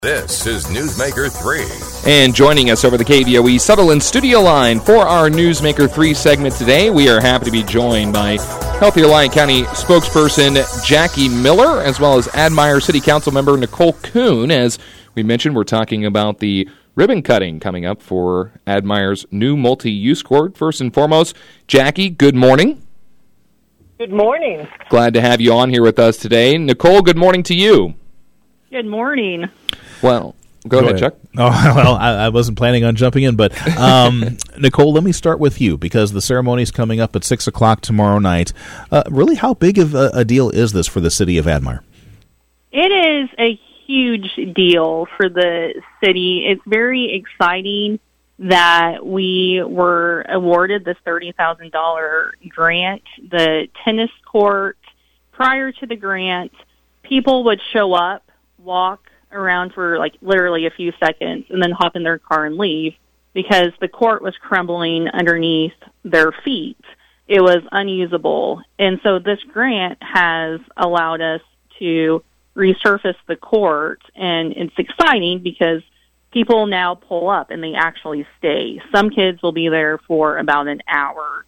This is Newsmaker 3. And joining us over the KVOE Sutherland studio line for our Newsmaker 3 segment today, we are happy to be joined by Healthier Lyon County spokesperson Jackie Miller, as well as Admire City Council member Nicole Kuhn. As we mentioned, we're talking about the ribbon cutting coming up for Admire's new multi-use court. First and foremost, Jackie, good morning. Good morning. Glad to have you on here with us today. Nicole, good morning to you. Good morning. Well, go ahead, Chuck. Oh, well, I wasn't planning on jumping in, but Nicole, let me start with you because the ceremony is coming up at 6 o'clock tomorrow night. Really, how big of a deal is this for the city of Admire? It is a huge deal for the city. It's very exciting that we were awarded this $30,000 grant. The tennis court, prior to the grant, people would show up, walk around for like literally a few seconds and then hop in their car and leave because the court was crumbling underneath their feet. It was unusable. And so this grant has allowed us to resurface the court, and it's exciting because people now pull up and they actually stay. Some kids will be there for about an hour,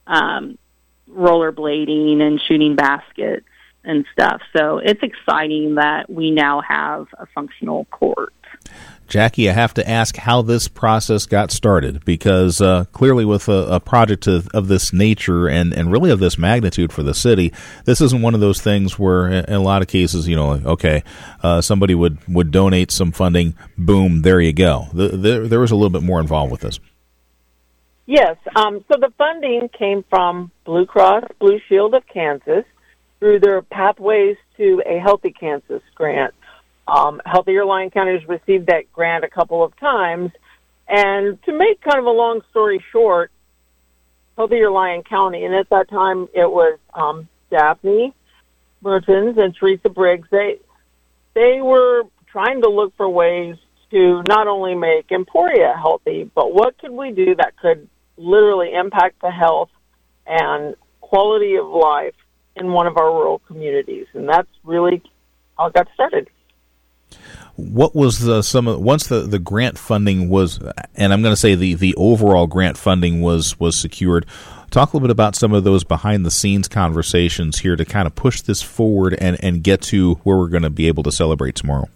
rollerblading and shooting baskets and stuff. So it's exciting that we now have a functional court. Jackie, I have to ask how this process got started because clearly with a project of this nature and really of this magnitude for the city, this isn't one of those things where in a lot of cases, somebody would donate some funding, boom, there you go. There was a little bit more involved with this. Yes. So the funding came from Blue Cross Blue Shield of Kansas through their Pathways to a Healthy Kansas grant. Healthier Lyon County has received that grant a couple of times. And to make kind of a long story short, Healthier Lyon County, and at that time it was Daphne Mertens and Teresa Briggs, they were trying to look for ways to not only make Emporia healthy, but what could we do that could literally impact the health and quality of life in one of our rural communities, and that's really how it got started. What was once the grant funding was, and I'm going to say the overall grant funding was secured, talk a little bit about some of those behind-the-scenes conversations here to kind of push this forward and get to where we're going to be able to celebrate tomorrow.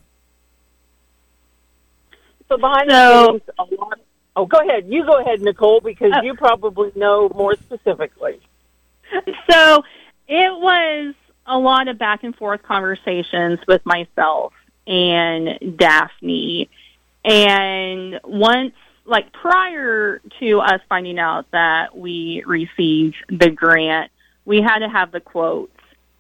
So behind the scenes, a lot. Oh, go ahead. You go ahead, Nicole, because you probably know more specifically. So it was a lot of back and forth conversations with myself and Daphne. And once, like prior to us finding out that we received the grant, we had to have the quotes.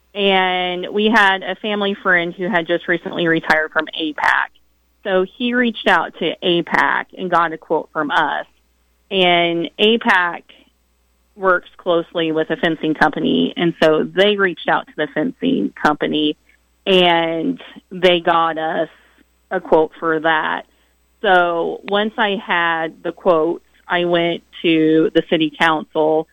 And we had a family friend who had just recently retired from APAC. So he reached out to APAC and got a quote from us. And APAC works closely with a fencing company, and so they reached out to the fencing company, and they got us a quote for that. So once I had the quotes, I went to the city council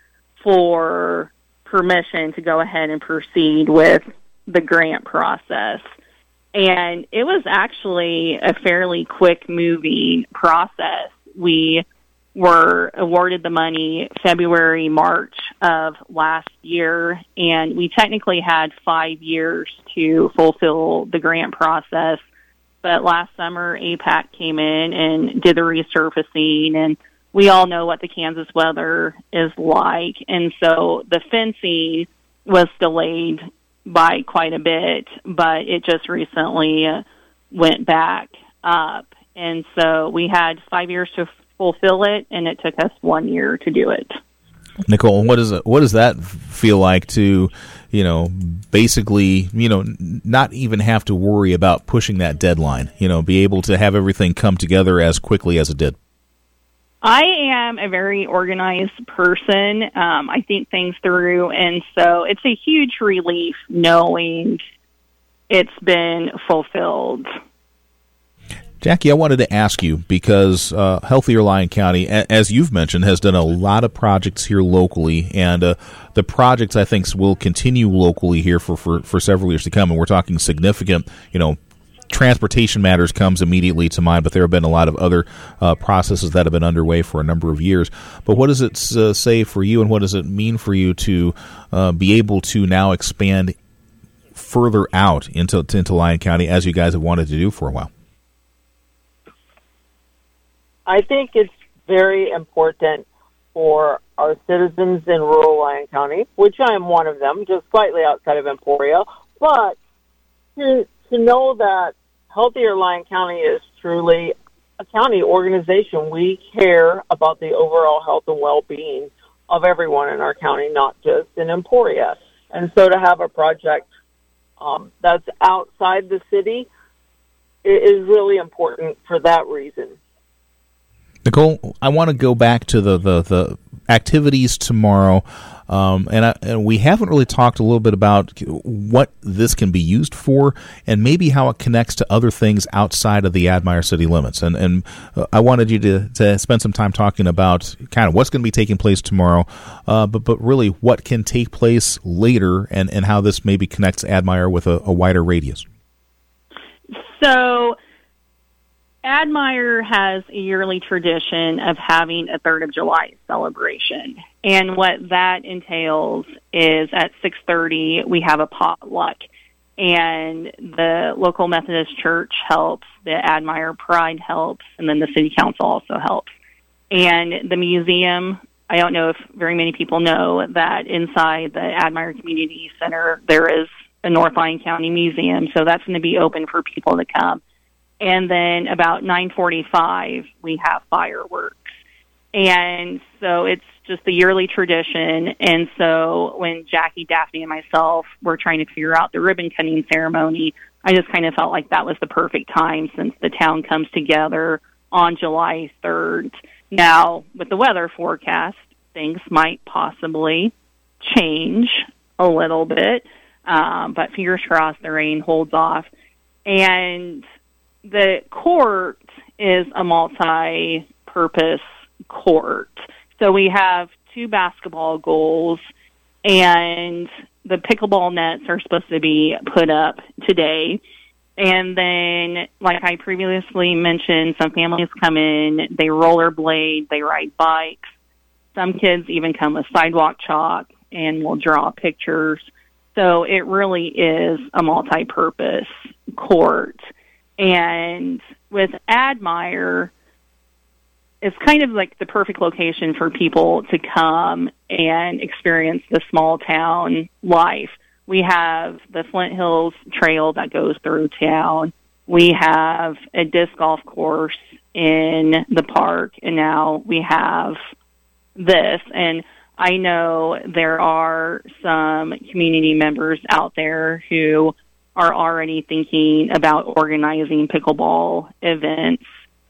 for permission to go ahead and proceed with the grant process. And it was actually a fairly quick-moving process. We were awarded the money February, March of last year, and we technically had 5 years to fulfill the grant process. But last summer, APAC came in and did the resurfacing, and we all know what the Kansas weather is like. And so the fencing was delayed by quite a bit, but it just recently went back up. And so we had 5 years to fulfill it, and it took us 1 year to do it. Nicole, what does that feel like to, basically, not even have to worry about pushing that deadline, be able to have everything come together as quickly as it did? I am a very organized person. I think things through, and so it's a huge relief knowing it's been fulfilled. Jackie, I wanted to ask you, because Healthier Lyon County, as you've mentioned, has done a lot of projects here locally, and the projects, I think, will continue locally here for several years to come, and we're talking significant, transportation matters comes immediately to mind, but there have been a lot of other processes that have been underway for a number of years. But what does it say for you, and what does it mean for you to be able to now expand further out into Lyon County, as you guys have wanted to do for a while? I think it's very important for our citizens in rural Lyon County, which I am one of them, just slightly outside of Emporia, but to know that Healthier Lyon County is truly a county organization. We care about the overall health and well-being of everyone in our county, not just in Emporia. And so to have a project that's outside the city is really important for that reason. Nicole, I want to go back to the activities tomorrow, and we haven't really talked a little bit about what this can be used for, and maybe how it connects to other things outside of the Admire city limits. And I wanted you to spend some time talking about kind of what's going to be taking place tomorrow, but really what can take place later, and how this maybe connects Admire with a wider radius. So Admire has a yearly tradition of having a 3rd of July celebration. And what that entails is at 6:30 we have a potluck. And the local Methodist Church helps, the Admire Pride helps, and then the City Council also helps. And the museum, I don't know if very many people know that inside the Admire Community Center there is a North Lyon County Museum, so that's going to be open for people to come. And then about 9:45, we have fireworks. And so it's just a yearly tradition. And so when Jackie, Daphne, and myself were trying to figure out the ribbon cutting ceremony, I just kind of felt like that was the perfect time since the town comes together on July 3rd. Now, with the weather forecast, things might possibly change a little bit, but fingers crossed the rain holds off. And the court is a multi-purpose court. So we have 2 basketball goals, and the pickleball nets are supposed to be put up today. And then, like I previously mentioned, some families come in, they rollerblade, they ride bikes. Some kids even come with sidewalk chalk and will draw pictures. So it really is a multi-purpose court. And with Admire, it's kind of like the perfect location for people to come and experience the small town life. We have the Flint Hills Trail that goes through town. We have a disc golf course in the park, and now we have this. And I know there are some community members out there who are already thinking about organizing pickleball events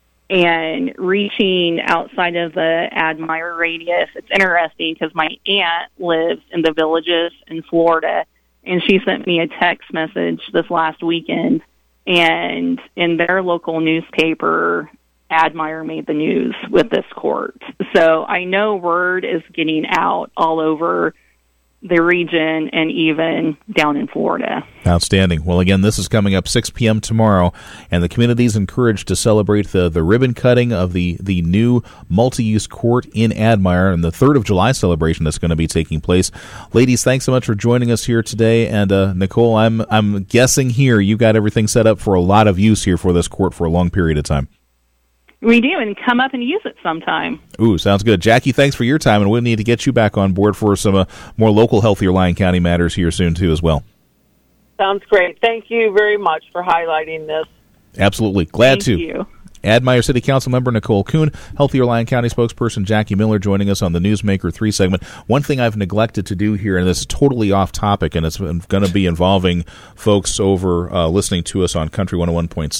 and reaching outside of the Admire radius. It's interesting because my aunt lives in the Villages in Florida, and she sent me a text message this last weekend, and in their local newspaper, Admire made the news with this court. So I know word is getting out all over the region and even down in Florida. Outstanding. Well, again, this is coming up 6 p.m. tomorrow, and the community is encouraged to celebrate the ribbon cutting of the new multi-use court in Admire and the 3rd of July celebration that's going to be taking place. Ladies, thanks so much for joining us here today. And Nicole, I'm guessing here you got everything set up for a lot of use here for this court for a long period of time. We do, and come up and use it sometime. Ooh, sounds good. Jackie, thanks for your time, and we'll need to get you back on board for some more local, healthier Lyon County matters here soon, too, as well. Sounds great. Thank you very much for highlighting this. Absolutely. Glad to. Thank you. Admire City Council member Nicole Kuhn, Healthier Lyon County spokesperson Jackie Miller joining us on the Newsmaker 3 segment. One thing I've neglected to do here, and this is totally off topic, and it's going to be involving folks over listening to us on Country 101.7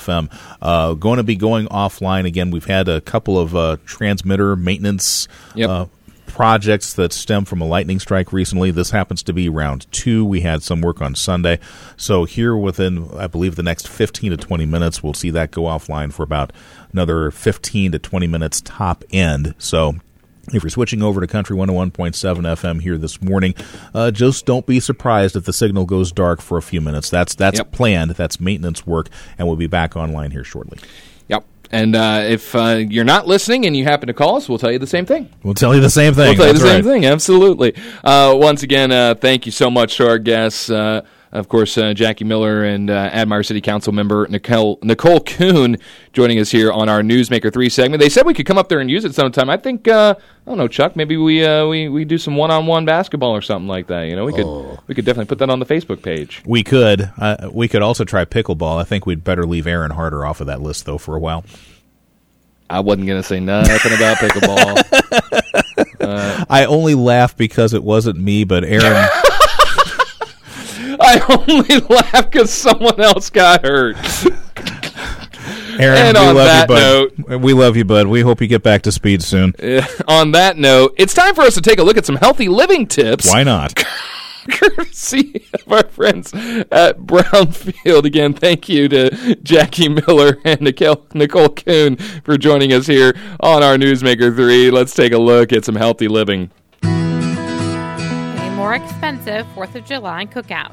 FM. Going to be going offline again. We've had a couple of transmitter maintenance projects that stem from a lightning strike recently. This happens to be round 2. We had some work on Sunday. So here within, I believe, the next 15 to 20 minutes, we'll see that go offline for about another 15 to 20 minutes top end. So If you're switching over to Country 101.7 FM here this morning, just don't be surprised if the signal goes dark for a few minutes. That's planned. That's maintenance work, and we'll be back online here shortly. Yep. And if you're not listening and you happen to call us, we'll tell you the same thing. We'll tell you the same thing. We'll tell you the same thing, absolutely. Once again, thank you so much to our guests. Of course, Jackie Miller and Admire City Council member Nicole Kuhn joining us here on our Newsmaker 3 segment. They said we could come up there and use it sometime. I think, I don't know, Chuck, maybe we do some one-on-one basketball or something like that. You know, we could definitely put that on the Facebook page. We could. We could also try pickleball. I think we'd better leave Aaron Harder off of that list, though, for a while. I wasn't going to say nothing about pickleball. I only laugh because it wasn't me, but Aaron... I only laugh because someone else got hurt. Aaron, and on that note, we love you, bud. We hope you get back to speed soon. On that note, it's time for us to take a look at some healthy living tips. Why not? Courtesy of our friends at Brownfield. Again, thank you to Jackie Miller and Nicole Kuhn for joining us here on our Newsmaker 3. Let's take a look at some healthy living. More expensive 4th of July cookout.